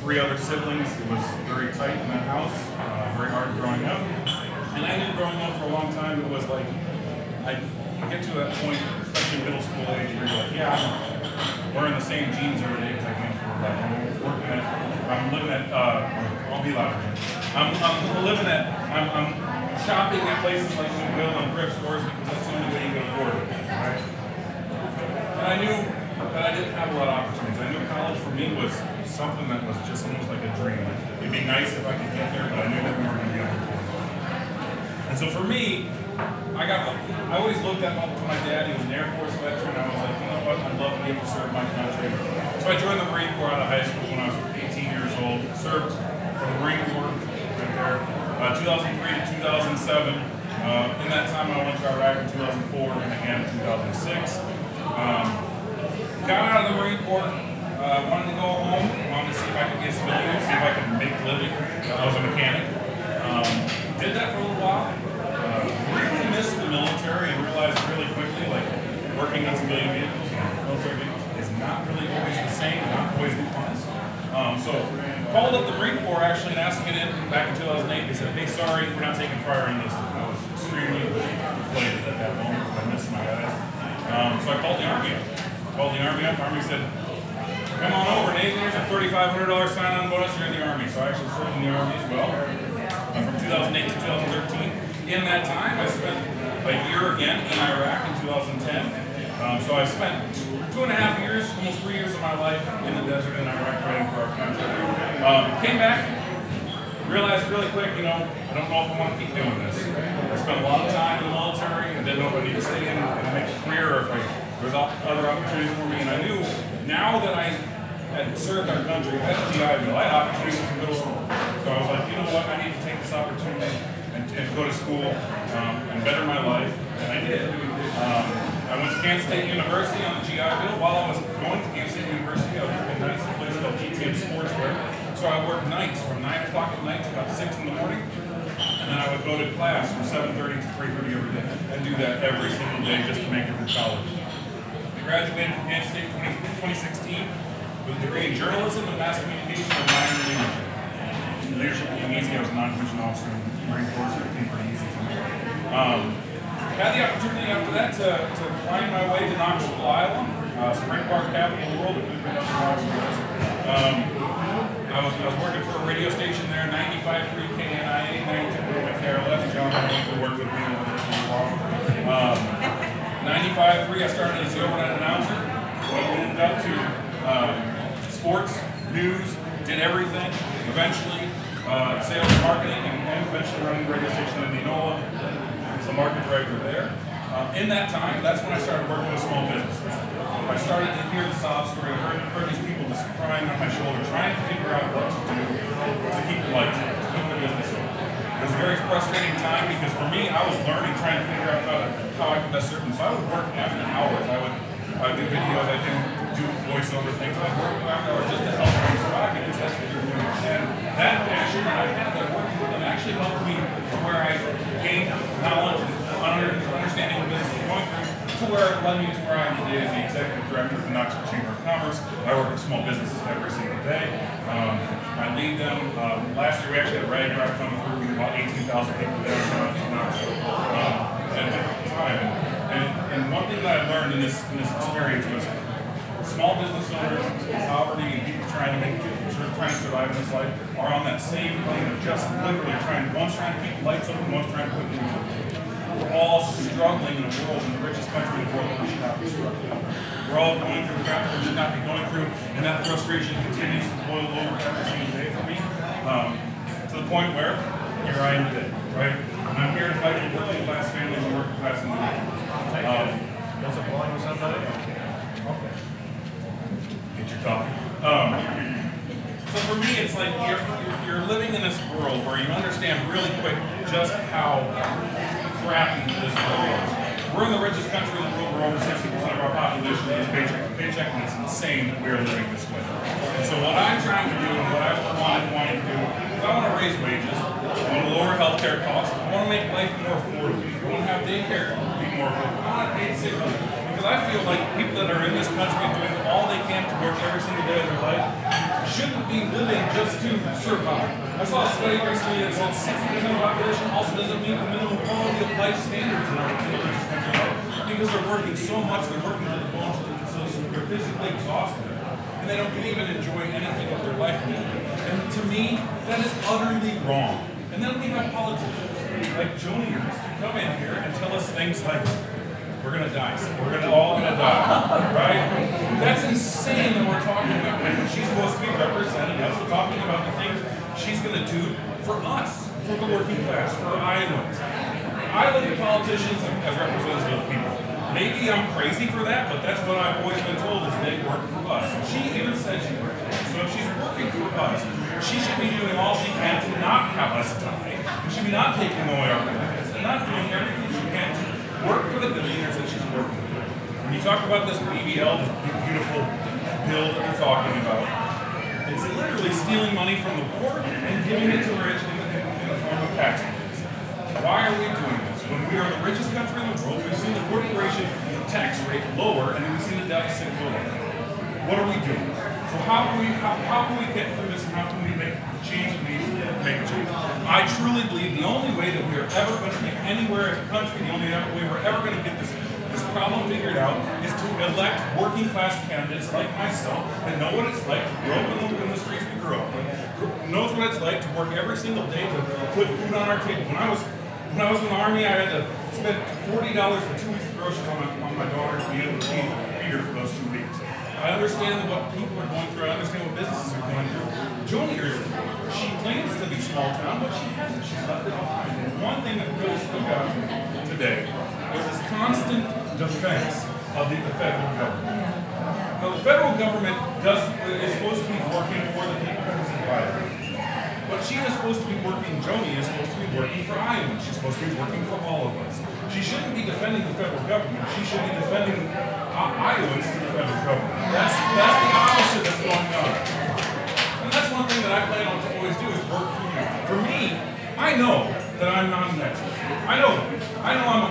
three other siblings. It was very tight in that house, very hard growing up. And I knew growing up for a long time it was like, I get to that point, especially middle school age, where you're like, yeah, I'm wearing the same jeans every day because I can't afford that. I'm living at, I'll be loud again. I'm shopping at places like Goodwill and thrift stores because that's the only way you can afford it, right? And I knew that I didn't have a lot of opportunities. I knew college for me was something that was just almost like a dream. Like, it'd be nice if I could get there, but I knew that we weren't going to be able to afford it. And so for me, I always looked at my dad. He was an Air Force veteran. I was like, you know what? I'd love to be able to serve my country. So I joined the Marine Corps out of high school when I was 18 years old. Served for the Marine Corps right there, 2003 to 2007. In that time, I went to Iraq in 2004 and again in 2006. Got out of the Marine Corps. Wanted to go home. Wanted to see if I could get civilian, see if I could make a living. I was a mechanic. Did that for a little while. Really missed the military and realized really quickly, like, working on civilian vehicles, military vehicles, is not really always the same, not always the funnest. So called up the Marine Corps actually and asked to get in back in 2008. They said, hey, sorry, we're not taking prior enlisted. I was extremely deflated at that moment because I missed my guys. So I called the Army up. The Army said, come on over, Nathan, here's a $3,500 sign-on bonus, you're in the Army. So I actually served in the Army as well, from 2008 to 2013. In that time, I spent a year again in Iraq in 2010. So I spent 2.5 years, almost 3 years of my life in the desert in Iraq fighting for our country. Came back, realized really quick, I don't know if I want to keep doing this. I spent a lot of time in the military. I didn't know if I needed to stay in and make a career or if there was other opportunities for me. And I knew now that I had served our country, I had a GI Bill, I had opportunities in middle school. So I was like, you know what, I need to take this opportunity and go to school and better my life, and I did. I went to Kansas State University on the GI Bill. While I was going to Kansas State University, I was working nights at a place called GTM Sportswear. So I worked nights from 9 o'clock at night to about 6 in the morning, and then I would go to class from 7:30 to 3:30 every day, and do that every single day just to make it through college. I graduated from Kansas State in 2016 with a degree in journalism and mass communication and minor in leadership. Leadership being easy, I was a non-commissioned officer in the Marine Corps, so it became pretty easy for me. Had the opportunity after that to find my way to Knoxville, Iowa, Spring Park, capital of the world. I was working for a radio station there, 95.3 KNIA, 92.1 KRLF. John Michael worked with me on this for a while. 95.3, I started as the overnight announcer. I moved up to sports, news, did everything. Eventually, sales, marketing, and eventually running the radio station in Enola. I was a market director there. In that time, that's when I started working with small businesses. I started to hear the sob story. I heard these people just crying on my shoulder, trying to figure out what to do to keep the lights on, to keep the business open. It was a very frustrating time because for me, I was learning, trying to figure out how I could best serve them. So I would work after hours. I would do videos. I didn't do voiceover things. I would work after hours just to help them so I could assess what they're doing. And that passion that I had that working with them actually helped me from where I gained knowledge and understanding what business was going through to where it led me to where I am today as the executive director of the Knoxville Chamber of Commerce. I work with small businesses every single day. I lead them. Last year we actually had a rag drive coming through. We had about 18,000 people there in Knoxville at a different time. And one thing that I learned in this experience was small business owners, poverty, and people trying to survive in this life are on that same plane of just literally one's trying to keep the lights open, one's trying to put food on. We're all struggling in a world, in the richest country in the world, that we should not be struggling. We're all going through crap that we should not be going through, and that frustration continues to boil over every single day for me, to the point where here I am today, right? And I'm here to fight for working class families and working class individuals. Was it blowing with somebody? Okay. Get your coffee. So for me, it's like you're living in this world where you understand really quick just how crappy this world is. We're in the richest country in the world where over 60% of our population is paycheck to paycheck, and it's insane that we're living this way. And so what I'm trying to do and what I want to do is I want to raise wages, I want to lower healthcare costs, I want to make life more affordable. I want to have daycare be more affordable. I want to pay sick leave. Because I feel like people that are in this country doing all they can to work every single day of their life shouldn't be living just to survive. I saw a study recently that said 60% of the population also doesn't meet the minimum quality of life standards in our religious country because they're working so much, they're working to the bones, so they're physically exhausted, and they don't even enjoy anything of their life anymore. And to me, that is utterly wrong. And then we have politicians like Joni Ernst to come in here and tell us things like, we're gonna die. We're all gonna die, right? That's insane that we're talking about when she's supposed to be representing us. We're talking about the things she's gonna do for us, for the working class, for Iowans. I look at politicians as representatives of people. Maybe I'm crazy for that, but that's what I've always been told is they work for us. She even said she worked for us. So if she's working for us, she should be doing all she can to not have us die. She should be not taking away our benefits and not doing everything she can to work for the billionaires that she's working with. When you talk about this BBL, this beautiful bill that they're talking about, it's literally stealing money from the poor and giving it to the rich in the form of tax breaks. Why are we doing this? When we are the richest country in the world, we've seen the corporation tax rate lower and we've seen the deficit go up. What are we doing? So how can we get through this and how can we make change that needs to make a change? I truly believe the only way that we are ever going to get anywhere as a country, the only way we're ever going to get this problem figured out is to elect working class candidates like myself that know what it's like to grow up in the streets we grew up in, knows what it's like to work every single day to put food on our table. When I was in the Army, I had to spend $40 for 2 weeks of groceries on my daughter to be able to feed her for those 2 weeks. I understand what people are going through. I understand what businesses are going through. Joni Ernst, she claims to be small town, but she hasn't. She's left it behind. And one thing that really stuck out to me today was this constant defense of the federal government. Now, the federal government is supposed to be working for the people who survive. But she is supposed to be working, Joni is supposed to be working for Iowans. She's supposed to be working for all of us. She shouldn't be defending the federal government. She should be defending Iowans to the federal government. That's the opposite that's going on. And that's one thing that I plan on to always do is work for you. For me, I know that I'm not an expert. I know I'm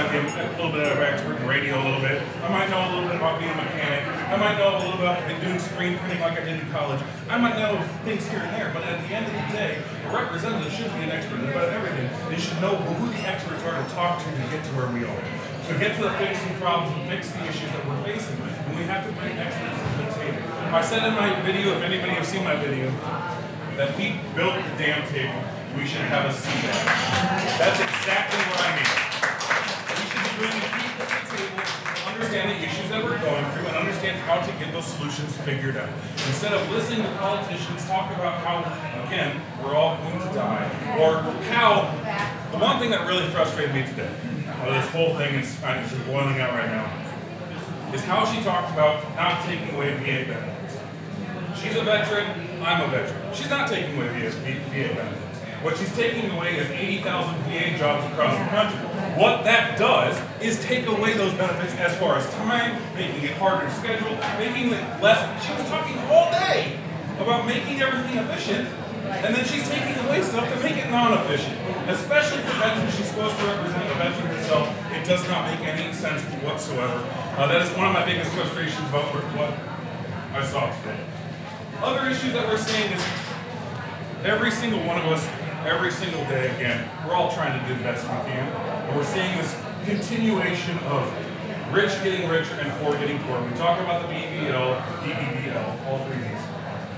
a little bit of an expert in radio a little bit. I might know a little bit about being a mechanic. I might know a little bit about doing screen printing like I did in college. I might know things here and there, but at the end of the day, a representative should be an expert about everything. They should know who the experts are to talk to get to where we are. To get to the fixing problems and fix the issues that we're facing. And we have to bring experts to the table. I said in my video, if anybody has seen my video, that we built the damn table. We should have a seat at it. That's exactly what I mean. We should be bringing people to the table to understand the issues that we're going through and understand how to get those solutions figured out. Instead of listening to politicians talk about how, again, we're all going to die, or how, the one thing that really frustrated me today, this whole thing is kind of just boiling out right now, is how she talked about not taking away VA benefits. She's a veteran, I'm a veteran. She's not taking away VA benefits. What she's taking away is 80,000 VA jobs across the country. What that does is take away those benefits as far as time, making it harder to schedule, making it less. She was talking all day about making everything efficient, and then she's taking away stuff to make it non-efficient. Especially for veterans, she's supposed to represent the veteran herself. It does not make any sense whatsoever. That is one of my biggest frustrations about what I saw today. Other issues that we're seeing is every single one of us, every single day, again, we're all trying to do the best we can. And we're seeing this continuation of rich getting richer and poor getting poorer. We talk about the BBL, DBBL, all three of these.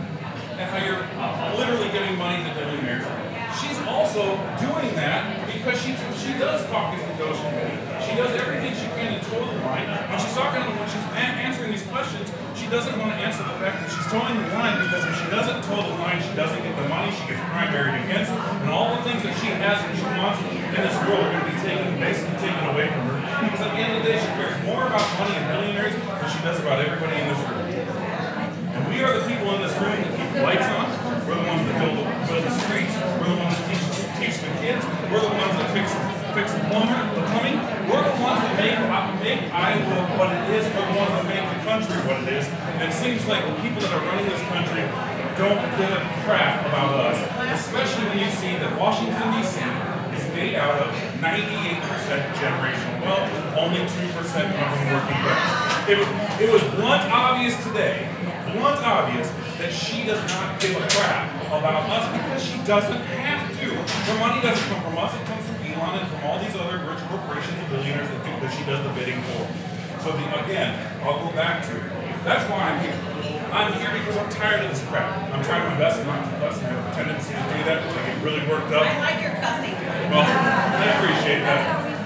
And how you're literally giving money to billionaires. She's also doing that because she does caucus negotiate. She does everything she can to toe the line. When she's answering these questions, she doesn't want to answer the fact that she's towing the line because if she doesn't toe the line, she doesn't get the money, she gets primaried against, and all the things that she has and she wants in this world are going to be basically taken away from her. Because at the end of the day, she cares more about money and billionaires than she does about everybody in this room. And we are the people in this room that keep the lights on. We're the ones that build the streets. We're the ones that teach the kids. We're the ones that fix the plumbing. We're the ones that make Iowa what it is. We're the ones that make the country what it is. And it seems like the people that are running this country don't give a crap about us. Especially when you see that Washington, D.C. is made out of 98% generational wealth, only 2% comes from working class. It was blunt obvious today blunt obvious that she does not give a crap about us because she doesn't have to. Her money doesn't come from us, it comes from Elon and from all these other rich corporations and billionaires that she does the bidding for. So again, I'll go back to it. That's why I'm here. I'm here because I'm tired of this crap. I'm trying my best not to cuss, and I have a tendency to do that because I get really worked up. I like your cussing. Well, I appreciate that.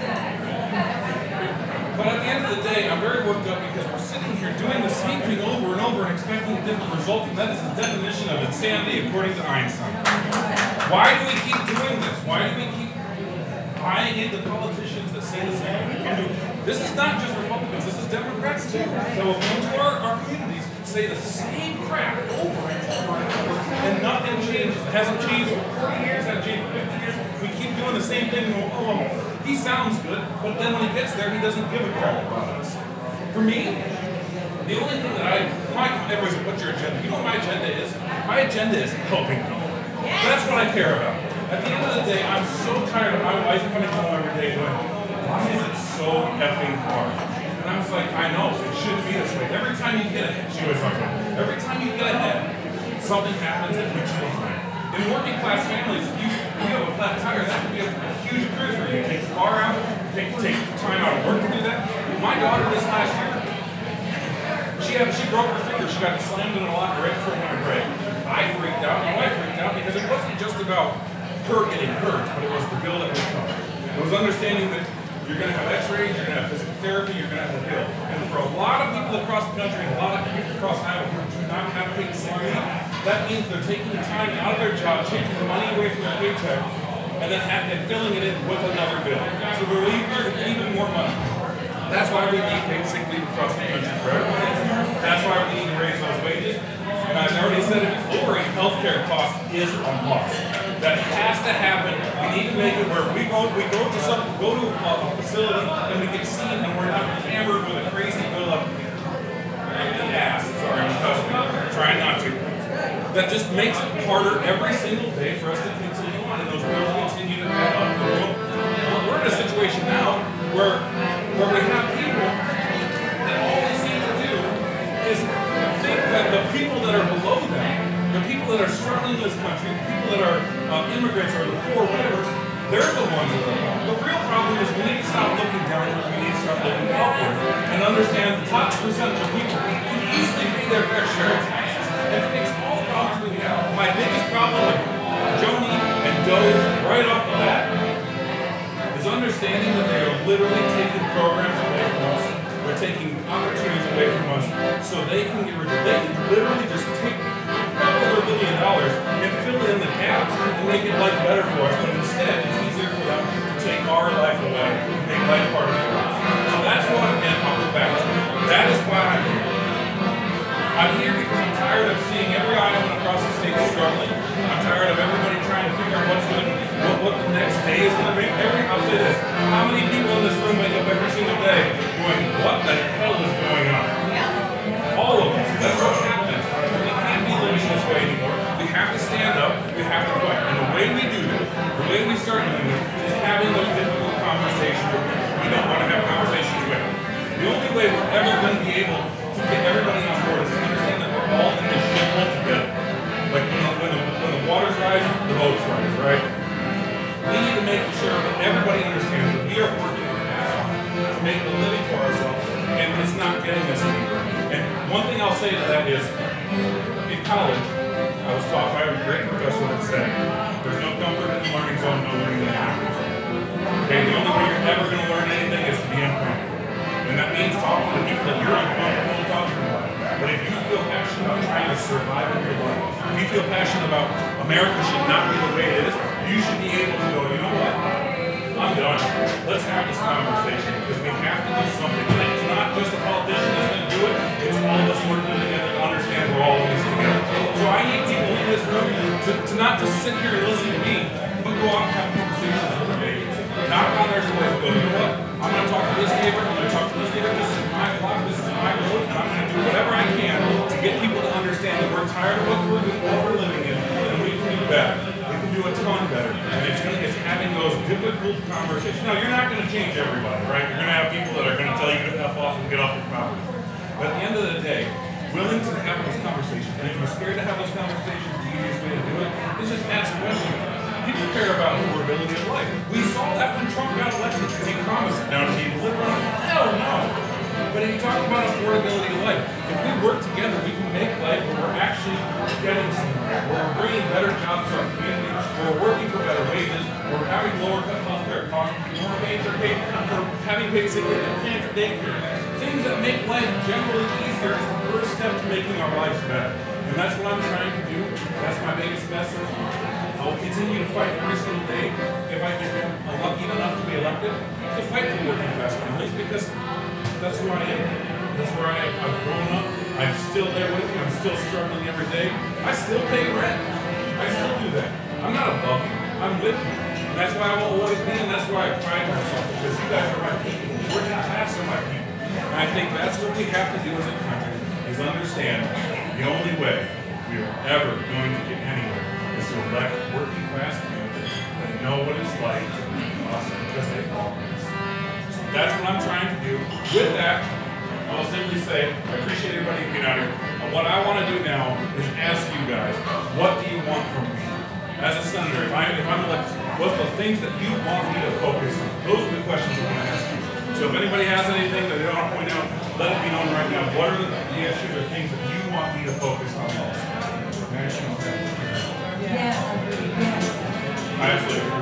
But at the end of the day, I'm very worked up because we're sitting here doing the same thing over and over and expecting a different result, and that is the definition of insanity according to Einstein. Why do we keep doing this? Why do we keep buying into politicians that say the same thing we can do? This is not just Republicans, this is Democrats too. That will come to our communities, say the same crap over and over and over, and nothing changes. It hasn't changed for 40 years, it hasn't changed for 50 years. We keep doing the same thing. Oh, he sounds good, but then when he gets there, he doesn't give a crap about us. For me, the only thing that everybody's like, what's your agenda? You know what my agenda is? My agenda is helping people. That's what I care about. At the end of the day, I'm so tired of my wife coming home every day going, why is it so effing hard? And I was like, I know, it shouldn't be this way. Every time you get ahead, she was like, every time you get ahead, something happens that puts you behind. In working class families, if you have a flat tire, that could be a huge occurrence for you. Take the car out, take time out of work to do that. My daughter this last year, she broke her finger. She got slammed in a lot right before my break. I freaked out, my wife freaked out because it wasn't just about her getting hurt, but it was the bill that would come. It was understanding that you're going to have x-rays, you're going to have physical therapy, you're going to have a bill. And for a lot of people across the country, and a lot of people across Iowa who do not have paid sick leave, that means they're taking time out of their job, taking the money away from their paycheck, and then filling it in with another bill. So we're even more money. That's why we need paid sick leave across the country for everybody. That's why we need to raise those wages. And I've already said it, lowering healthcare costs is a must. That has to happen. We need to make it where we go to a facility and we get seen and we're not hammered with a crazy bill of ass. Sorry, I'm cussing. Trying not to. That just makes it harder every single day for us to continue on, and those bills continue to add up. We're in a situation now where we have people that all they seem to do is think that the people that are below them, the people that are struggling in this country, the people that are immigrants or the poor, whatever, they're the ones that are wrong. The real problem is we need to stop looking downward, we need to start looking upward, and understand the top percentage of people can easily pay their fair share of taxes and fix all the problems we have. My biggest problem with Joni and Doge right off the bat is understanding that they are literally taking programs away from us. They're taking opportunities away from us so they can get rid of it. They can literally just take $2 billion and fill in the gaps and make it life better for us. But instead, it's easier for them to take our life away and make life harder for us. So that's what I'll go back to. That is why I'm here. I'm here because I'm tired of seeing every Iowan across the state struggling. I'm tired of everybody trying to figure out what the next day is going to be. I'll say this. How many people in this room wake up every single day going, what the hell is going on? All of us. That's what's happening. We can't be living this way anymore. We have to stand up. We have to fight. And the way we do this, the way we start doing it, is having those difficult conversations with people we don't want to have conversations with. The only way we're ever going to be able to get everybody on board is to understand that we're all in this shit all together. Like when the waters rise, the boats rise, right? We need to make sure that everybody understands that we are working our ass off to make a living for ourselves, and it's not getting us anywhere. And one thing I'll say to that is, in college, I was taught by a great professor that said, there's no comfort in the learning zone, no learning in the comfort zone. Okay, the only way you're ever going to learn anything is to be uncomfortable. And that means talking to people that you're uncomfortable talking about. But if you feel passionate about trying to survive in your life, if you feel passionate about America should not be the way it is, you should be able to go, you know what? I'm done. Let's have this conversation because we have to do something. And it's not just a politician that's going to do it, it's all of us working together to understand we're all in this together. So I need people in this room to not just sit here and listen to me, but go out and have conversations with their neighbors. Knock on their doors and go, you know what? I'm going to talk to this neighbor, I'm going to talk to this neighbor, this is my block, this is my road, and I'm going to do whatever I can to get people to understand that we're tired of what we're living in, and we can do better. We can do a ton better. And it's having those difficult conversations. Now, you're not going to change everybody, right? You're going to have people that are going to tell you to F off and get off your property. But at the end of the day, willing to have those conversations. And if you're scared to have those conversations, the easiest way to do it is just ask questions. People care about affordability of life. We saw that when Trump got elected because he promised it. Now, did he deliver on it? Hell no. But if you talk about affordability of life, if we work together, we can make life where we're actually getting somewhere, where we're bringing better jobs to our community, where we're working for better wages, where we're having lower healthcare costs, more paid for having paid sick leave and paying for daycare. Things that make life generally easier is the first step to making our lives better. And that's what I'm trying to do. That's my biggest message. I will continue to fight every single day if I get lucky enough to be elected to fight for working class families because that's who I am. That's where I am. I've grown up. I'm still there with you. I'm still struggling every day. I still pay rent. I still do that. I'm not above you. I'm with you. And that's why I will always be, and that's why I pride myself because you guys are my people. Working class are my people. And I think that's what we have to do as a country is understand the only way we are ever going to get anywhere is to elect working class people that know what it's like to be us because they are us. So that's what I'm trying to do. With that, I will simply say, I appreciate everybody being out here. What I want to do now is ask you guys, what do you want from me? As a senator, if I'm elected, what's the things that you want me to focus on? Those are the questions I want to ask you. So if anybody has anything that they want to point out, let it be known right now. What are the issues or things that you want me to focus on most? Yes. Absolutely.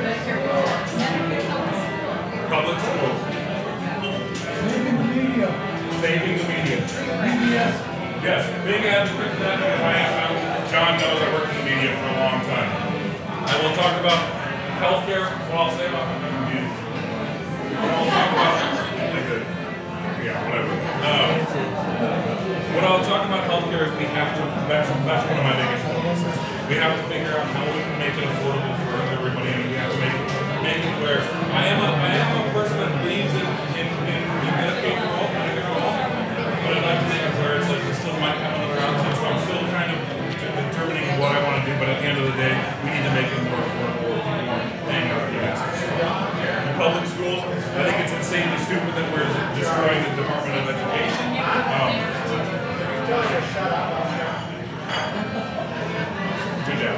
Public schools. Saving the media. Saving the media. PBS. Yes, big advocate for that because I have John knows I worked in the media for a long time. I will talk about healthcare, what I'll say about the media. I'll talk about what I'll talk about healthcare is we have to, that's one of my biggest focuses. We have to figure out how we can make it affordable for everybody and we have to make it where I am a person that believes in Medicaid for all, Medicare for all. But I'd like to make it where it's like we still might have another option. So I'm still kind of determining what I want to do, but at the end of the day, we need to make it more affordable and our taxes. In public schools, I think it's insanely stupid that we're destroying the Department of Education. Good job.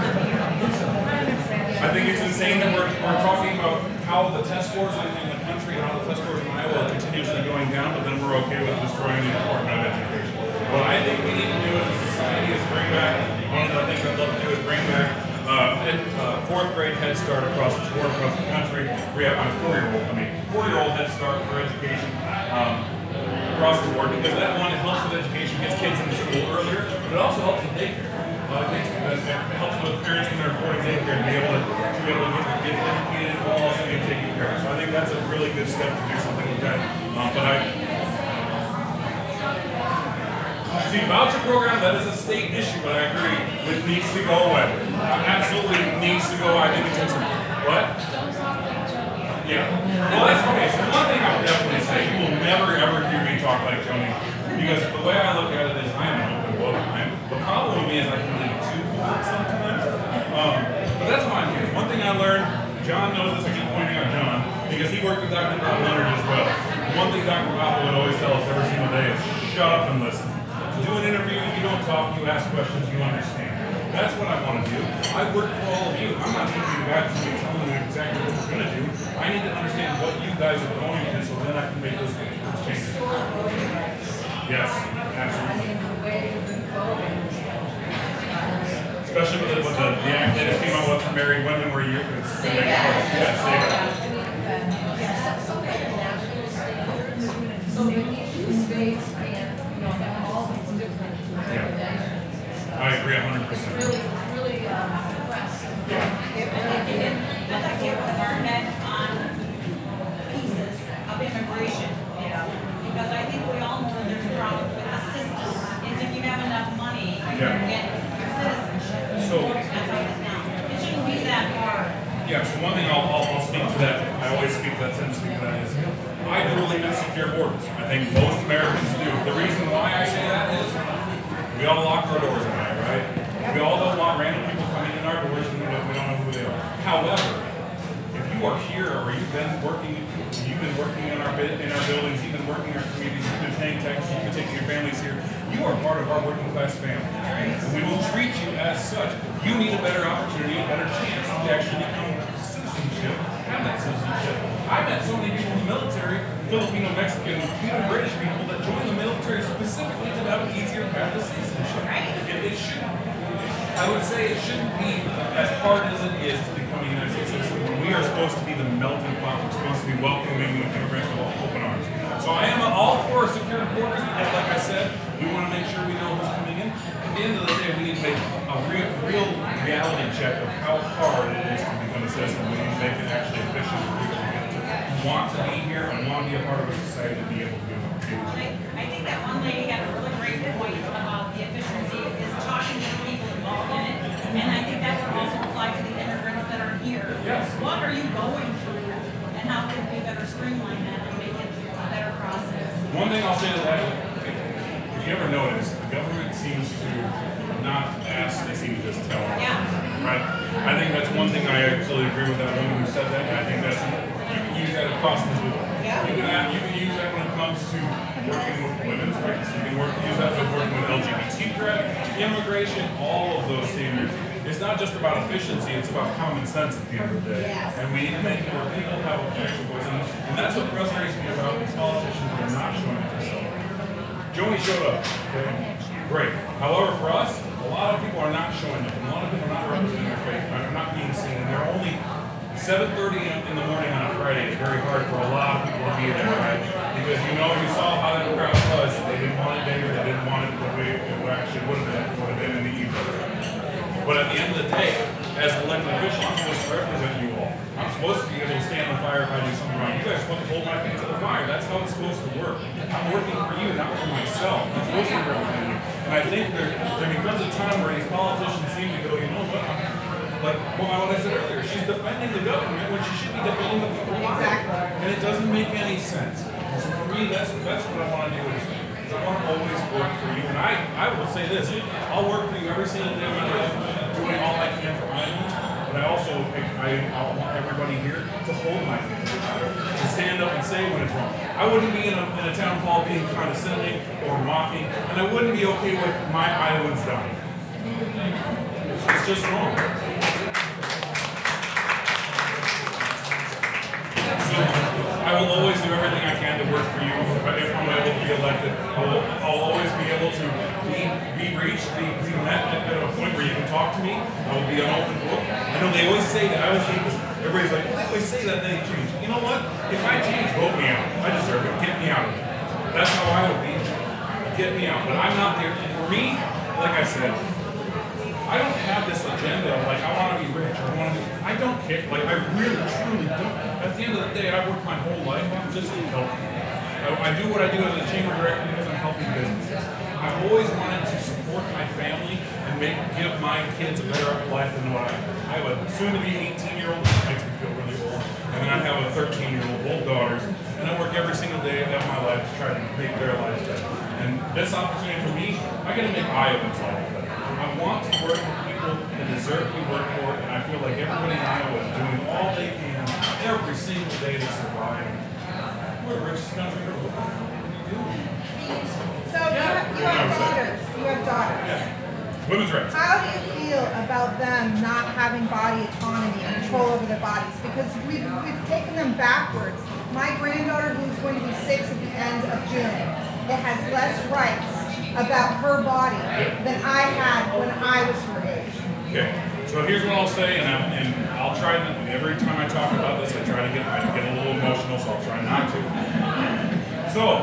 I think it's insane that we're talking about how the test scores in the country and how the test scores in Iowa are continuously going down, but then we're okay with destroying the Department of Education. What I think we need to do as a society is bring back, one of the things I'd love to do is bring back fourth grade Head Start across the board, across the country. We have a 4-year-old Head Start for education across the board because that one, it helps with education, gets kids into school earlier, but it also helps with daycare. It helps with parents when they're affording daycare to be able to get educated while also getting taken care of. So I think that's a really good step to do something like that. See, voucher program, that is a state issue, but I agree, it needs to go away. Absolutely needs to go away. I think it's instant. What? Yeah. Well, that's okay. So one thing I would definitely say, you will never ever hear me talk like Tony, because the way I look at it is I am an open book. The problem with me is I can be too bold sometimes. But that's why I'm here. One thing I learned, John knows this, I keep pointing out John, because he worked with Dr. Bob Leonard as well. One thing Dr. Bob would always tell us every single day is shut up and listen. Do an interview, you don't talk, you ask questions, you understand. That's what I want to do. I work for all of you. I'm not going to be the guy that's going to tell you exactly what we're going to do. I need to understand what you guys are going to do so then I can make those changes. Yes, absolutely. Especially with the act that it came out with for married women where you can make yes, say that. I agree 100%. Really impressed. I'd like to put our head on pieces of immigration, because I think we all know that there's a problem with the system. Is if you have enough money, you can get citizenship. So that's how it is now. It shouldn't be that hard. Yeah, so one thing I'll speak to that, I always speak to that, tend to speak to that is, I do believe in secure borders. I think most Americans do. The reason why I say that is, we all lock our doors at night, right? We all don't want random people coming in our doors and we don't know who they are. However, if you are here or you've been working in our buildings, you've been working in our communities, you've been paying taxes, you've been taking your families here, You are part of our working class family. And we will treat you as such. You need a better opportunity, a better chance to actually become citizenship, have that citizenship. I met so many people in the military, Filipino, Mexican, even British people that joined the military specifically to have an easier path to citizenship. It shouldn't, I would say it shouldn't be as hard as it is to become a United States citizen when we are supposed to be the melting pot. We're supposed to be welcoming immigrants with open arms. So I am all for secure borders because, like I said, we want to make sure we know who's coming in. At the end of the day, we need to make a real reality check of how hard it is to become a citizen. We need to make it actually efficient for people who want to be here and want to be a part of a society to be able to do it. I think that one lady had a really great point about the efficiency is talking to the people involved in it. And I think that would also apply to the immigrants that are here. Yes. What are you going through and how can we better streamline that and make it a better process? One thing I'll say to that, if you ever notice, the government seems to not ask, they seem to just tell. Yeah. Right? I think that's one thing I absolutely agree with that woman who said that, and I think that's, you can use that across the board. Yeah. You can use that when it comes to working with women's rights. You can use that with working with LGBT rights, immigration, all of those standards. It's not just about efficiency, it's about common sense at the end of the day. Yes. And we need to make it where people have a actual voice. And that's what frustrates me about these politicians that are not showing themselves. Joni showed up. Okay? Great. However, for us, a lot of people are not showing up. And a lot of people are not representing their faith. They're not being seen. And they're only 7:30 in the morning on a Friday. It's very hard for a lot of people to be there, right? Because you saw how that crowd was. They didn't want it there. They didn't want it the way it actually would have been in the evening. But at the end of the day, as an elected official, I'm supposed to represent you all. I'm supposed to be able to stand on fire if I do something wrong. You guys are supposed to hold my feet to the fire. That's how it's supposed to work. I'm working for you, not for myself. I'm supposed to represent you. And I think there becomes a time where these politicians seem to go, you know what? Like what I said earlier, she's defending the government when she should be defending the people. Exactly. And it doesn't make any sense. So for me, that's what I want to do is I want to always work for you. And I will say this, I'll work for you every single day of my life, doing all I can for Islands. But I also want everybody here to hold my feet to the fire, to stand up and say when it's wrong. I wouldn't be in a town hall being condescending or mocking, and I wouldn't be okay with my Iowans dying. It's just wrong. So I will always do everything I can to work for you. If I'm able to be elected, I'll always be able to be reached, be met at a point where you can talk to me. I will be an open book. I know they always say that. I always think this. Everybody's like, well, they always say that, then they change. You know what? If I change, vote me out. I deserve it. Get me out of it. That's how I would be. Get me out. But I'm not there. For me, like I said, I don't have this agenda of like, I want to be rich. I don't care. Like, I really, truly don't. At the end of the day, I worked my whole life on just to help you. I do what I do as a chamber director because I'm helping businesses. I've always wanted to support my family and give my kids a better life than what I have a soon-to-be 18-year-old, which makes me feel really old, and then I have a 13-year-old, both daughters, and I work every single day of my life to try to make their lives better. And this opportunity for me, I got to make Iowans' life better. I want to work with people that deserve to work for it, and I feel like everybody in Iowa is doing all they can every single day to survive. We're the richest country in the world. So you have daughters. You have daughters. Yeah. Women's rights. How do you feel about them not having body autonomy and control over their bodies? Because we've taken them backwards. My granddaughter, who's going to be 6 at the end of June, has less rights about her body than I had when I was her age. Okay. So here's what I'll say, and I'll try to, every time I talk about this, I try to get a little emotional, so I'll try not to. So,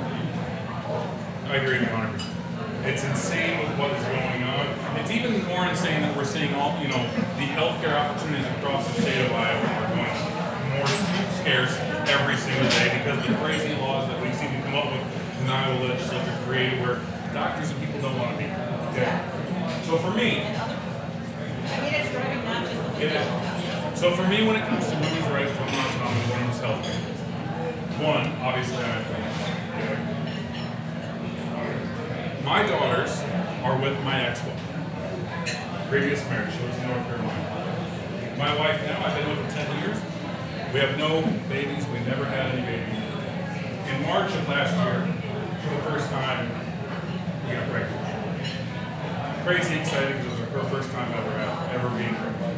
I agree with you 100%. It's insane with what is going on. It's even more insane that we're seeing all, the healthcare opportunities across the state of Iowa are going more scarce every single day because of the crazy laws that we seem to come up with in the Iowa legislature created where doctors and people don't want to be. Okay. So for me, It's driving not just the it is. So for me, when it comes to women's rights, women's autonomy, women's health care, one, obviously I have plans. My daughters are with my ex-wife. Previous marriage, she was in North Carolina. My wife now, I've been with her 10 years. We have no babies, we never had any babies. In March of last year, for the first time, we got pregnant. Crazy excited because it was her first time ever being pregnant.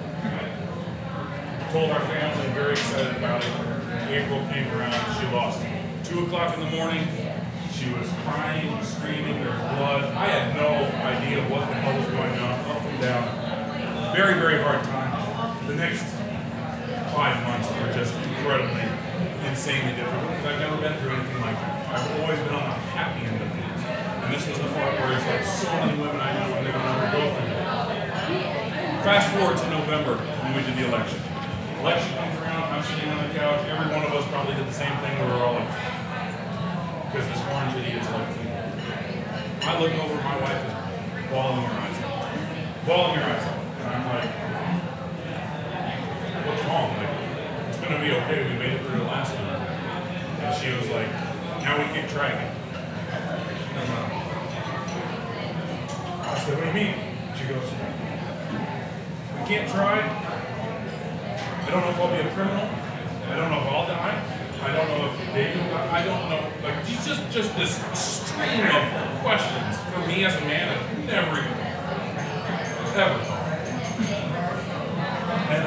Told our family, very excited about it. April came around, she lost it. 2 o'clock in the morning, she was crying, screaming, there was blood. I had no idea what the hell was going on, up and down. Very, very hard time. The next 5 months were just incredibly, insanely difficult because I've never been through anything like that. I've always been on the happy end of things. And this was the part where it's like so many women I know and they're going to go through it. Fast forward to November when we did the election. Election comes around, I'm sitting on the couch, every one of us probably did the same thing, we were all like, because this orange idiot's like, I look over, my wife is bawling her eyes out. Bawling her eyes out. And I'm like, what's wrong? Like, it's gonna be okay, we made it through the last one. And she was like, now we can try again. I said, what do you mean? She goes, we can't try. I don't know if I'll be a criminal. I don't know if I'll die. I don't know if David will die. I don't know. Like, it's just this stream of questions for me as a man that never even ever thought. And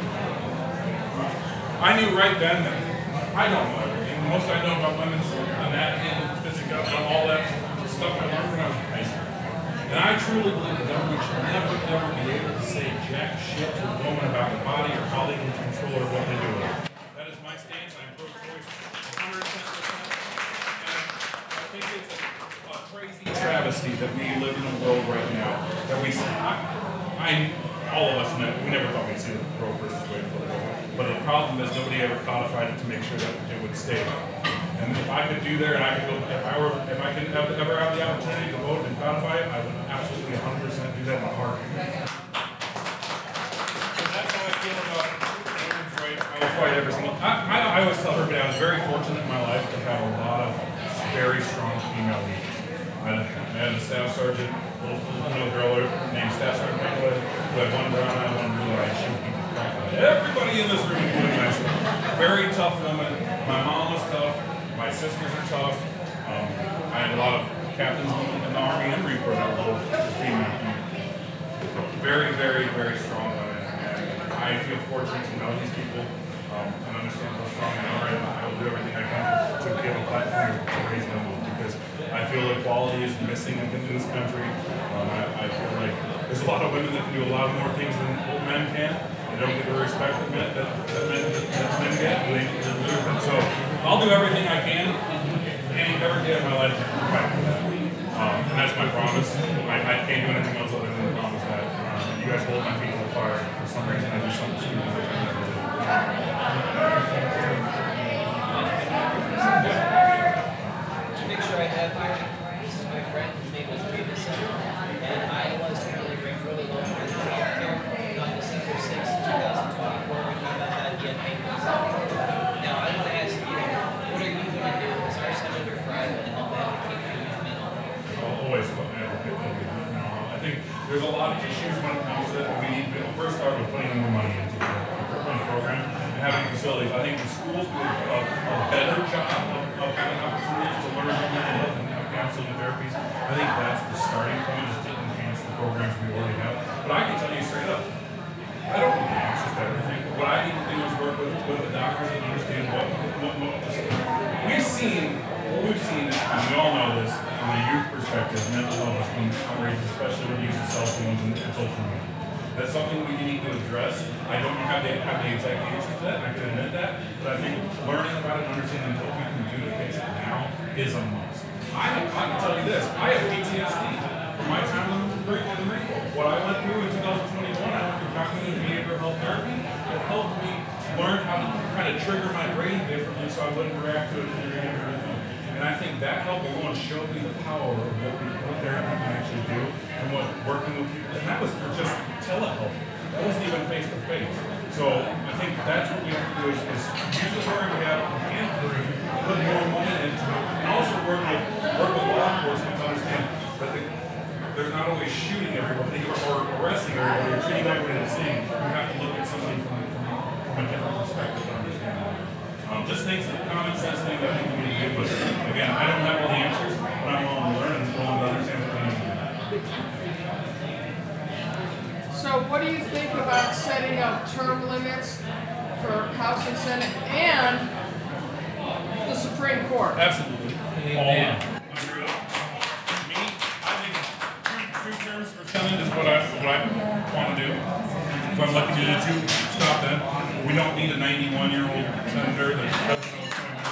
I knew right then that I don't know everything. The most I know about women's anatomy and physics and all that stuff I learned when I was in high school. And I truly believe the government should never, ever be able to say jack shit to a woman about the body or how they can control or what they do with it. That is my stance. I'm pro-choice 110%. And I think it's a crazy travesty that we live in a world right now that we see. All of us, we never thought we'd see the Roe versus Wade vote. But the problem is nobody ever codified it to make sure that it would stay. And if I could do there and I could go, if I could ever have the opportunity to vote and codify it, I would absolutely 100% do that in a heartbeat. So that's how I feel about women's rights. I will fight every single. I always tell everybody I was very fortunate in my life to have a lot of very strong female leaders. I had a staff sergeant, little girl named Staff Sergeant Nicholas, who had one brown eye, one blue eye. She would beat the crap out of everybody in this room, including myself. Very tough woman. My mom was tough. My sisters are tough. I had a lot of captains in the Army and Marine Corps that were both female. Very, very, very strong women. And I feel fortunate to know these people and understand how strong they are. And I will do everything I can to give a platform to raise them because I feel equality is missing in this country. I feel like there's a lot of women that can do a lot more things than men can. They don't get the respect that men get. They deserve it. So I'll do everything I can, every day of my life, to fight for that. And that's my promise. I can't do anything else other than promise that. You guys hold my feet to the fire. For some reason, I do something stupid like I never did. To make sure I have here, this is my friend. His name was Davis, and Iowa is currently ranked really low for healthcare. On December 6, 2024, we found out that he had pancreas. Now, I want to ask you, what are you going to do as our Senator for Iowa to help advocate for youth mental health? I'll always advocate for youth mental health. I think there's a lot of issues when it comes to that. We need to first start with putting more money into the program and having facilities. I think the schools do a better job of having opportunities to learn mental health and have counseling and therapies. I think that's the starting point, is to enhance the programs we already have. But I can tell you straight up, I don't need the answers to everything. What I need to do is work with the doctors and understand what we've seen, and we all know this, from a youth perspective, mental health has been outrageous, especially with the use of cell phones and social media. That's something we need to address. I don't have the exact answers to that, I can admit that, but I think learning about it and understanding what we can do to fix it now is a must. I can tell you this, I have PTSD from my time in the Marine Corps. What I went through in 2021, I went through cognitive behavioral health therapy. It helped me learn how to kind of trigger my brain differently so I wouldn't react to it in everything. And I think that helped everyone show me the power of what therapy can actually do and what working with people. And that was just telehealth. That wasn't even face to face. So I think that's what we have to do is use the program we have and put more money into it. And also work with law enforcement to understand that there's not always shooting everybody or arresting everybody or treating everybody the same. You have to look at somebody from a different perspective to understand that. Just things, common sense things I think we need to do. But again, I don't have all the answers, but I'm willing to learn and willing to understand. So what do you think about setting up term limits for House and Senate and the Supreme Court? Absolutely. Amen. Agree with that. Me, I think two terms for Senate is what I want to do. If I'm lucky to do two, stop then. We don't need a 91-year-old senator that doesn't know what's going on.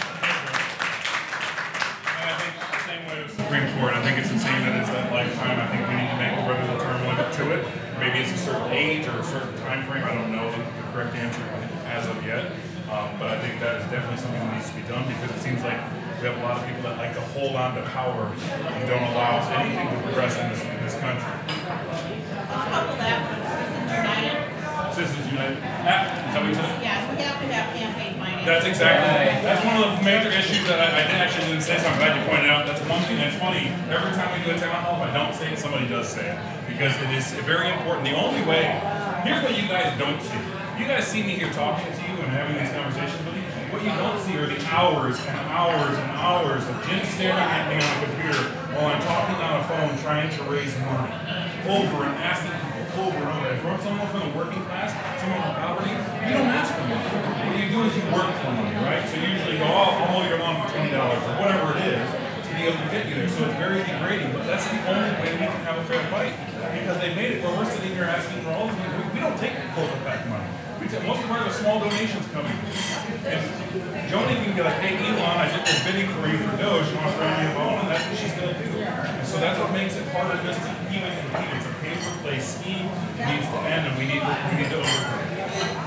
And I think the same way with the Supreme Court, I think it's insane that it's that lifetime. I think we need to make whether the term limit to it. Maybe it's a certain age or a certain time frame. I don't know the correct answer as of yet. But I think that is definitely something that needs to be done because it seems like we have a lot of people that like to hold on to power and don't allow anything to progress in this country. Let's couple that with Citizens United. Citizens United. Is that what you said? Yes, we have to have campaign finance. That's exactly. That's one of the major issues that I didn't say. So I'm glad you pointed out. That's one thing that's funny. Every time we do a town hall, if I don't say it, somebody does say it because it is very important. The only way. Here's what you guys don't see. You guys see me here talking to you and having these conversations with you. What you don't see are the hours and hours and hours of Jim staring at me on a computer while I'm talking on a phone trying to raise money. Over and asking people over and over. If you're someone from the working class, someone from poverty, you don't ask for money. What you do is you work for money, right? So usually you go, oh, I'll mow your lawn for $20 or whatever it is to be able to get you there. So it's very degrading, but that's the only way we can have a fair fight. Because they made it where we're sitting here asking for all this money. We don't take corporate back money. Most of ours are small donations coming. And Joni can be like, hey, Elon, I did this bidding for you for Doge. You want to throw me a bone? And that's what she's going to do. And so that's what makes it harder just to even compete. It's a pay-for-play scheme. It needs to end, and we need to overcome it.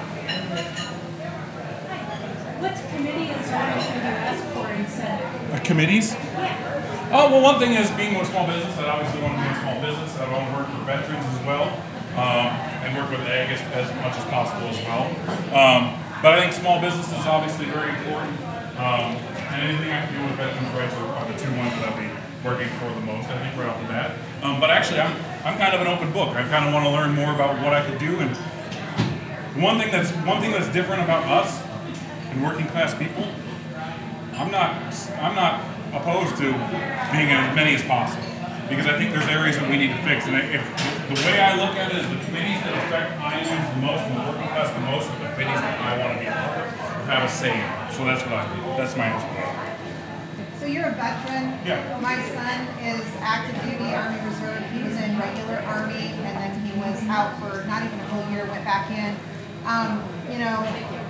What committee is one of you ask for in Senate? Committees? Oh, well, one thing is being with small business. I obviously want to be in small business. I want to work for veterans as well. And work with ag as much as possible as well. But I think small business is obviously very important. And anything I can do with veterans' rights are the two ones that I'll be working for the most, I think, right off the bat. But actually, I'm kind of an open book. I kind of want to learn more about what I could do. And one thing that's different about us and working class people, I'm not opposed to being in as many as possible. Because I think there's areas that we need to fix. And if the way I look at it is the committees that affect Iowans the most and the working class the most are the committees that I want to be part of or have a say in. So that's what I do. That's my answer. So you're a veteran. Yeah. My son is active duty Army Reserve. He was in regular Army and then he was out for not even a whole year, went back in. You know,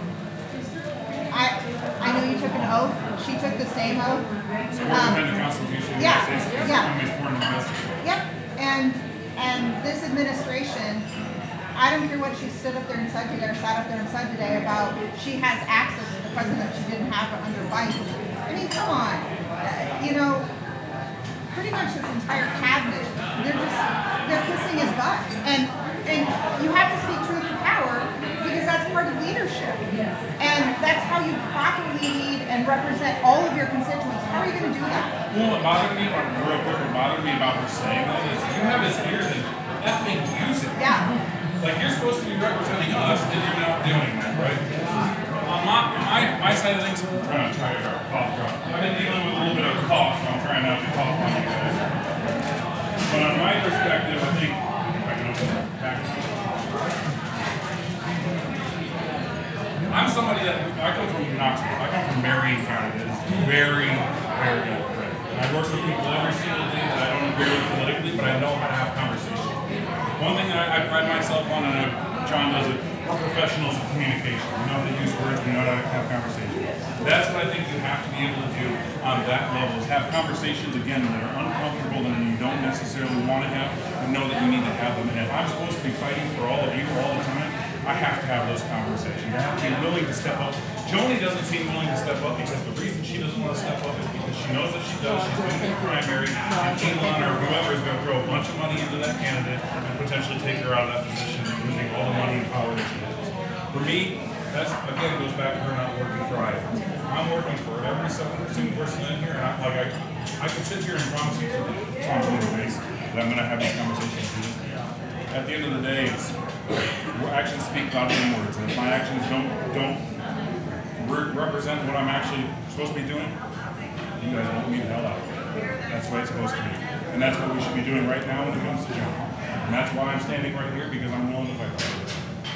I know you took an oath. She took the same oath. So we're defending the Constitution of the yeah, United States. yeah. Yep. And this administration, I don't care what she stood up there and said today or sat up there and said today about she has access to the president she didn't have under Biden. I mean, come on. You know, pretty much this entire cabinet, they're kissing his butt. And you have to speak truth to power because that's part of leadership. And that's how you properly lead and represent all of your constituents. How are you going to do that? Well, what bothered me about her saying that is you have his ears and effing use it. Yeah. Like you're supposed to be representing us and you're not doing that, right? On my side of things, I'm trying to cough drop. I've been dealing with a little bit of a cough, so I'm trying not to cough on you guys. But on my perspective, I think if I can open the package. I'm somebody that I come from Knoxville. I come from Marion County. That is very, very red. And I work with people every single day that I don't agree with politically, but I know how to have conversations. One thing that I pride myself on, and John does it, we're professionals of communication. We know how to use words, we know how to have conversations. That's what I think you have to be able to do on that level, is have conversations, again, that are uncomfortable and you don't necessarily want to have, but know that you need to have them. And if I'm supposed to be fighting for all of you all the time, I have to have those conversations. I have to be willing to step up. Joni doesn't seem willing to step up because the reason she doesn't want to step up is because she knows if she does, she's going to get primary, and Elon or whoever is going to throw a bunch of money into that candidate and potentially take her out of that position, losing all the money and power that she has. For me, that's, again, goes back to her not working for Iowans. I'm working for every single person in here, and I can sit here and promise you to the top of your face that I'm going to have these conversations. At the end of the day, actions speak louder than words, and if my actions don't represent what I'm actually supposed to be doing, you guys won't me the hell out. That's the way it's supposed to be. And that's what we should be doing right now when it comes to John. And that's why I'm standing right here, because I'm willing to fight for it.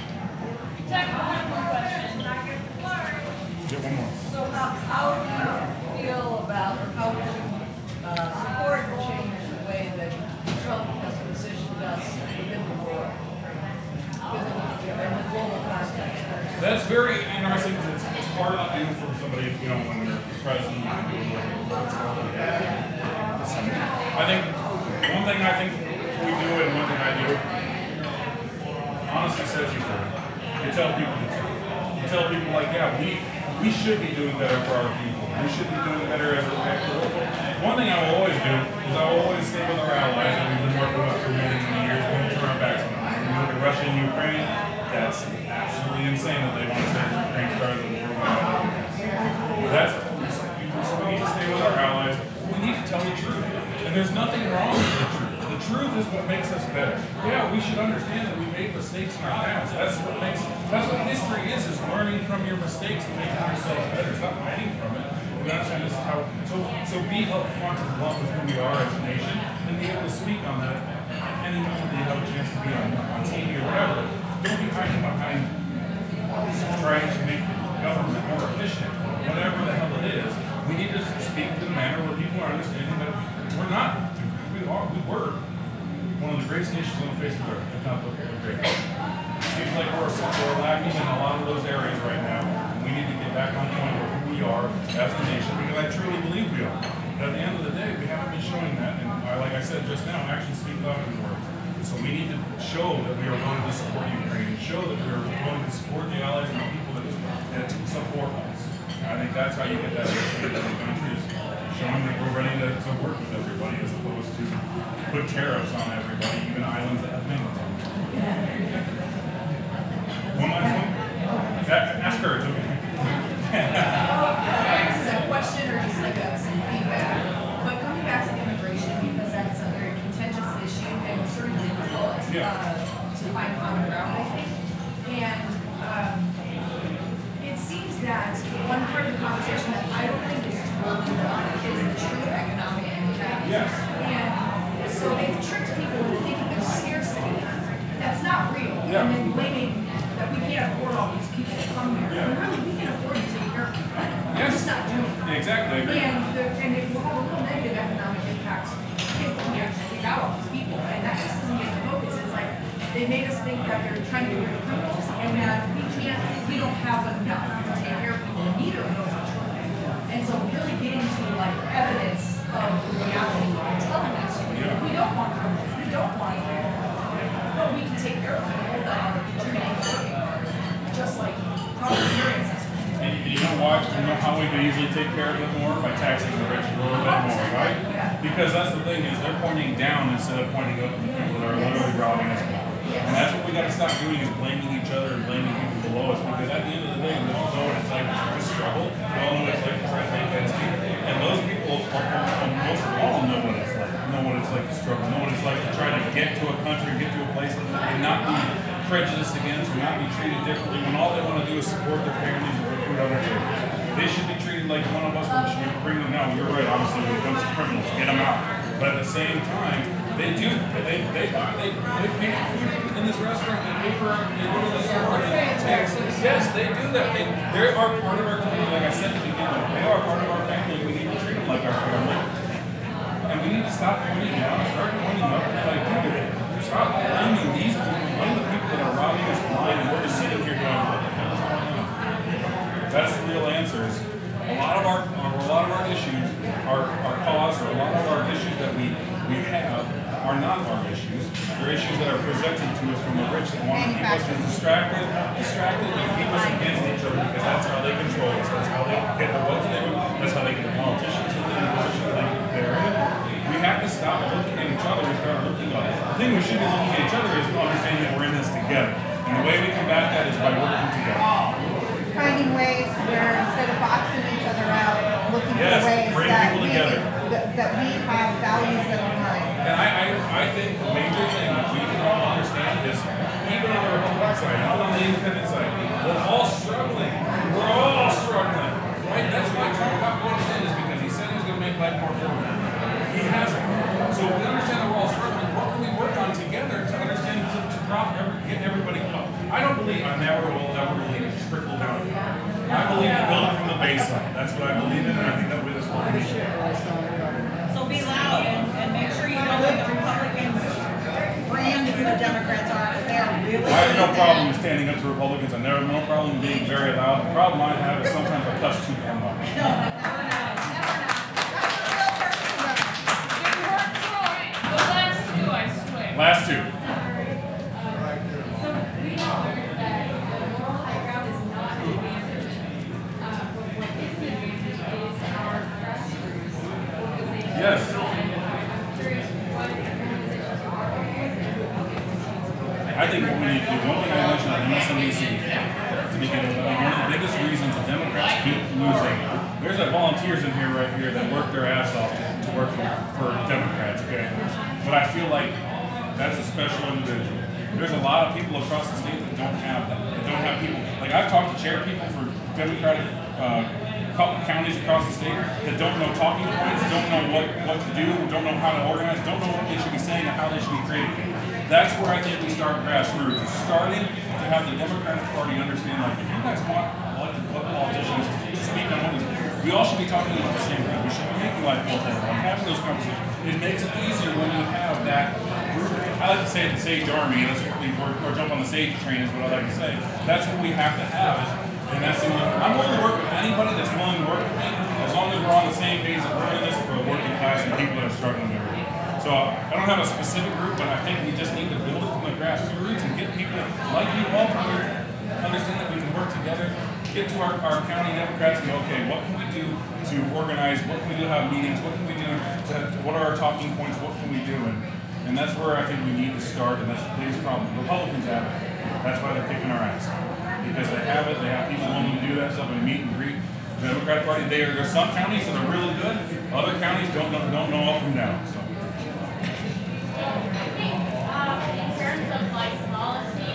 Get one more. So how do you feel about, or how would you support or change the way that Trump has positioned us within the world? In the global context. That's very interesting because it's hard to do for somebody, you know, when you're president. I think one thing we do and one thing I do honestly sets you free. You tell people the truth. You tell people like, yeah, we should be doing better for our people. We should be doing better as a local. One thing I will always do is I will always stay with our allies that we've been working with for many, many years. We won't turn our backs on them. When you look at Russia and Ukraine, that's absolutely insane that they want to send Ukraine stars in the world. So we need to stay with our allies. We need to tell the truth. And there's nothing wrong with the truth. The truth is what makes us better. Yeah, we should understand that we made mistakes in our past. That's what history is learning from your mistakes and making yourself better. It's not hiding from it. We understand this is how, so be upfront and blunt with who we are as a nation and be able to speak on that anytime you have a chance to be on TV or whatever. Don't be hiding behind trying to make government more efficient, whatever the hell it is. We need to speak in a manner where people are understanding that we were one of the greatest nations on the face of the earth, if not the greatest. It seems like we're lacking in a lot of those areas right now. And we need to get back on point with who we are as a nation, because I truly believe we are. But at the end of the day, we haven't been showing that, and like I said just now, actions speak louder than words. So we need to show that we are willing to support Ukraine, show that we are willing to support the allies and the people that support us. And I think that's how you get that in the country, is showing that we're ready to work with everybody as opposed to put tariffs on everybody, even islands that have minimums. One last one? Ask her, it's okay. This is a question or just like some feedback, but coming back to immigration, because that's a very contentious issue and certainly difficult to find common ground, I think. And it seems that one part of the conversation that I don't think is totally done is the true economic impact. Yes. And so they've tricked people into thinking there's scarcity that's not real, Yeah. and then blaming that we can't afford all these people to come here. Yeah. When really, we can afford to take care of people. We're Yes. just not doing it. Exactly, I agree. And it will have a real negative economic impact if we actually take out all these people. And that just doesn't get the focus. It's like they made us think that they're trying to get rid of criminals and that we don't have enough to take care of people. And neither of those are true. And so really getting to like evidence of the reality and telling us we don't want criminals, we don't want but we can take care of people that are contributing to working hard, just like probably your ancestors. And you know why? You know how we can easily take care of it more? By taxing the rich a little bit more, right? Because that's the thing, is they're pointing down instead of pointing up at the people that are literally robbing us. And that's what we got to stop doing, is blaming each other and blaming people below us. Because at the end of the day, we all know what it's like to struggle. We all know what it's like to try to make ends meet. And those people, most of all, know what it's like. Know what it's like to struggle. Know what it's like to try to get to a country, get to a place, and not be prejudiced against, or not be treated differently, when all they want to do is support their families and put food on their tables. They should be treated like one of us, but we should bring them down. You're right, obviously, when it comes to criminals, get them out. But at the same time, they do. They pay for food in this restaurant. They pay for. They go to the store. They pay taxes. Yes, they do that. They are part of our community. Like I said at the beginning, they are part of our family. We need to treat them like our family. And we need to stop pointing down and start pointing up. Like, dude, stop blaming these people. Blame the people that are robbing us blind, and we're just sitting here going, what the hell is going on? That's the real answer. Is a lot of our issues, our cause, or a lot of our issues that we have are not our issues. They're issues that are presented to us from the rich that want to keep us distracted, and keep us against each other, because that's how they control us. That's how they get the votes they want. That's how they get the politicians in the positions they're in. We have to stop looking at each other and start looking at it. The thing we should be looking at each other is understanding that we're in this together. And the way we combat that is by working together. Finding ways where instead of boxing each other out, looking for ways bring that people we, together. that we have values that align. And I think the major thing that we can all understand is, even on the Republican side, not on the independent side, we're all struggling. We're all struggling. Right? That's why Trump got voted in, is because he said he was going to make life more affordable. He hasn't. So we never will ever really trickle down. I believe in building from the base up. That's what I believe in, and I think that way that's what we need. So be loud and make sure you know that the Republicans brand who the Democrats are, because they are really. I have no problem standing up to Republicans. I never have no problem being very loud. The problem I have is sometimes I cuss too damn much. The last two, I swear. Last two. So we all learned that the moral high ground is not an advantage. But what is an advantage is our grassroots organizations. Yes. I'm curious what organizations are. I think what we need to do, one thing I mentioned on MSNBC to begin with, one of the biggest reasons the Democrats keep losing, there's volunteers in here right here that work their ass off to work for Democrats, okay? But I feel like that's a special individual. There's a lot of people across the state that don't have that. That don't have people. Like I've talked to chair people for Democratic counties across the state that don't know talking points, don't know what to do, don't know how to organize, don't know what they should be saying or how they should be creating. That's where I think we start grassroots. It's starting to have the Democratic Party understand, like, if you guys want elected politicians to speak on what is, we all should be talking about the same thing. We should be making life more better. I'm having those conversations. It makes it easier when you have that group. I like to say the Sage Army, that's what or jump on the Sage train is what I like to say. That's what we have to have. And that's the only, I'm willing to work with anybody that's willing to work with me, as long as we're on the same page that we're in this for the working class and people that are struggling there. So I don't have a specific group, but I think we just need to build it from the grassroots and get people like you all to understand that we can work together, get to our county Democrats and go, okay, what can we do to organize, what can we do to have meetings, what can we do what are our talking points, what can we do? And that's where I think we need to start, and that's the biggest problem. Republicans have it. That's why they're kicking our ass. Because they have it, they have people willing to do that stuff and meet and greet. The Democratic Party, there's some counties that are really good, other counties don't know up and down. So. In terms of like policy,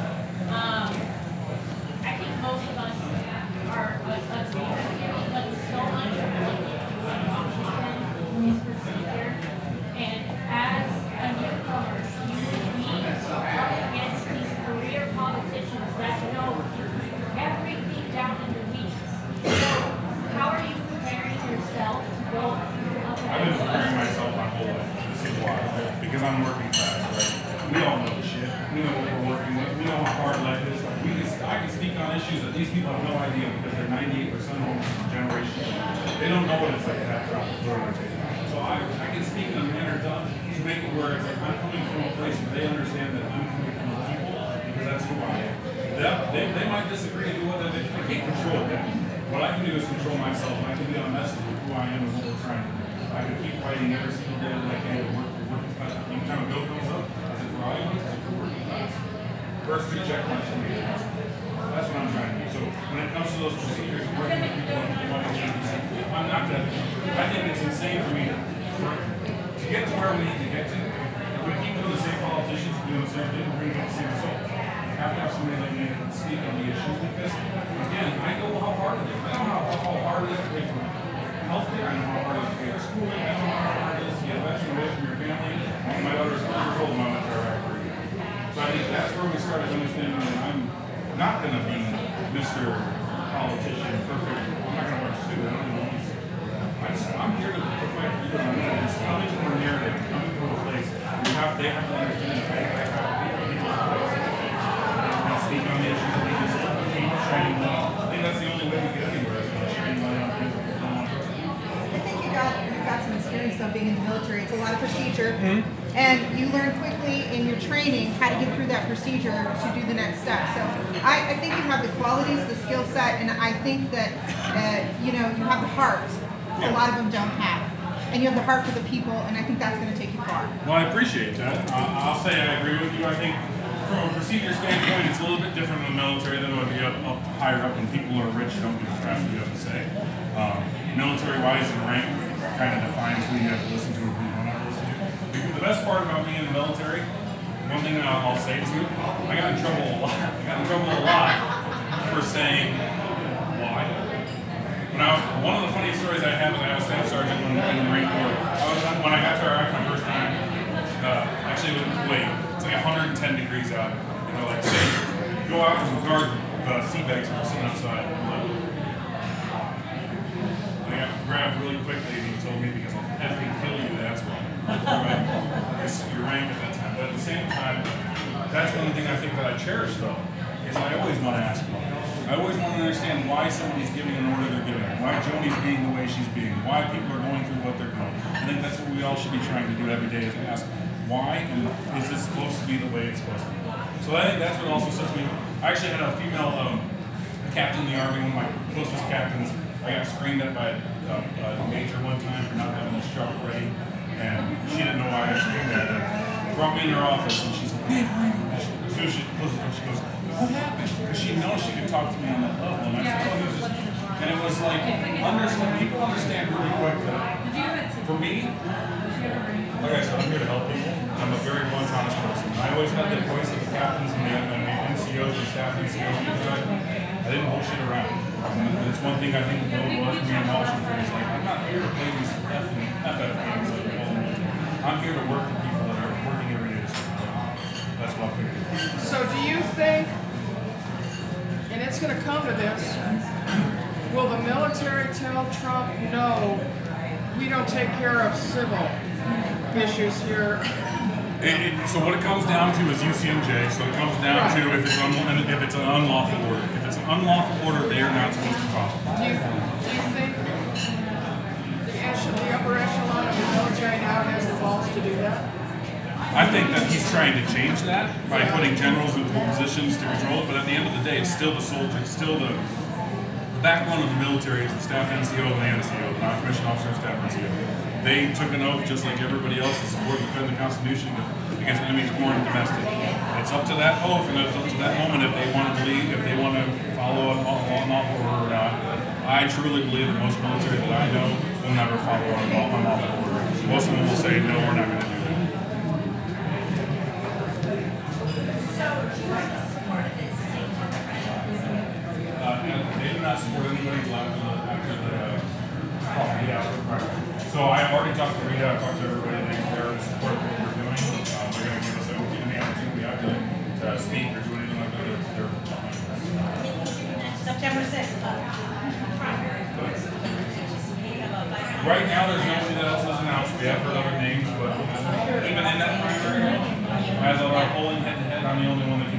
I think most of us are agreeing, but so much of what we do in Washington is procedure. And as a newcomer, you up against these career politicians that know everything down in the weeds. So how are you preparing yourself to go up I've been preparing myself my whole life. This is why. Because I'm working class, right? We all know the shit. We know what we're working with. We know how hard life is. I can speak on issues that these people have no idea because they're 98% older generation. They don't know what it's like to have trouble throwing their table. So I can speak in a manner to make it where it's like I'm coming from a place where they understand that I'm coming from the people because that's who I am. They might disagree and do whatever. They can't control that. What I can do is control myself. I can be on a message with who I am and what we're trying to do. I can keep fighting every single day that I can to work for working class. Every time a bill comes up, is it for Iowa? Is it for working class? First, we check my solutions. That's what I'm trying to do. So when it comes to those procedures, working with people I'm not that. I think it's insane for me to get to where we need to get to. If we keep doing the same politicians doing the same thing, we're going to get the same result. You have to have somebody like me that can speak on the issues because, again, I know how hard it is. I know how hard it is to pay for healthcare. I know how hard it is to pay for schooling. I know how hard it is to get a veteran away from your family. My daughter's 4 years old and I went to Iraq for a year. So I think that's where we started understanding that I'm not going to be Mr. Politician, perfect. I'm not going to wear a suit. I don't know. I'm here to fight for you. It's coming from a narrative, coming from a place. They have to understand that I have people and speak on the issues that we just keep shining light. I think that's the only way we get anywhere is by shining light on things that we don't want to do. I think you got some experience though being in the military. It's a lot of procedure, and you learn quickly in your training how to get through that procedure to do the next step. So I think you have the qualities, the skill set, and I think that you have the heart. A lot of them don't have, and you have the heart for the people, and I think that's going to take you far. Well, I appreciate that. I'll say I agree with you. I think from a procedure standpoint, it's a little bit different in the military than it would be up higher up when people are rich don't give a crap what you have to say. Military-wise and rank kind of defines who you have to listen to and who you don't have to listen to. The best part about being in the military, one thing that I'll say too, I got in trouble a lot. I got in trouble a lot for saying why. One of the funniest stories I have is I was a staff sergeant in the Marine Corps. When I got to Iraq my first time, actually it was in Kuwait. It's like 110 degrees out. And they're like, "Say, go out and guard the sea bags that are sitting outside. I got grabbed really quickly and he told me because I'll effing kill you, that's why. Right? It's your rank at that time. But at the same time, that's one thing I think that I cherish though, is I always want to ask them. I always want to understand why somebody's giving an order they're giving, why Joni's being the way she's being, why people are going through what they're going. I think that's what we all should be trying to do every day is ask why and is this supposed to be the way it's supposed to be. So I think that's what also sets me. I actually had a female captain in the Army, one of my closest captains. I got screamed at by a major one time for not having the sharp ready, and she didn't know why I got screamed at. And brought me in her office, and she's like, as soon as she closes the door, she goes, what happened? Because she knows she could talk to me on that level, and I said, oh, he was just, and it was like, people understand really quick that for me, like I said, I'm here to help people. I'm a very blunt, honest person. I always had the voice of the captains and the NCOs and staff NCOs because I didn't bullshit around. And it's one thing I think that will work for me in Washington. It's like, I'm not here to play these FF games like the whole world. I'm here to work with people that are working every day to survive. That's what I'm here to do. So do you think, and it's going to come to this, will the military tell Trump, no, we don't take care of civil issues here? So what it comes down to is UCMJ. So it comes down to if it's an unlawful order. If it's an unlawful order, they are not supposed to follow. Do you think the upper echelon of the military now has the balls to do that? I think that he's trying to change that by putting generals in positions to control it. But at the end of the day, it's still the soldier. It's still the backbone of the military is the staff NCO and the NCO, the non-commissioned officer and staff NCO. They took an oath just like everybody else to support and defend the Constitution against enemies, foreign and domestic. It's up to that oath and it's up to that moment if they want to leave, if they want to follow an unlawful order or not. I truly believe that most military that I know will never follow an unlawful order. Most of them will say, no, we're not going to do that. They do not support anybody after the So I already talked to Rita, I talked to everybody, they're in support of what we're doing. They're going to give us any opportunity out to speak or do anything like that. They're behind us. September 6th. Right now, there's nobody that else is announced. We have heard other names, but even in that primary, as of our polling head-to-head, I'm the only one that can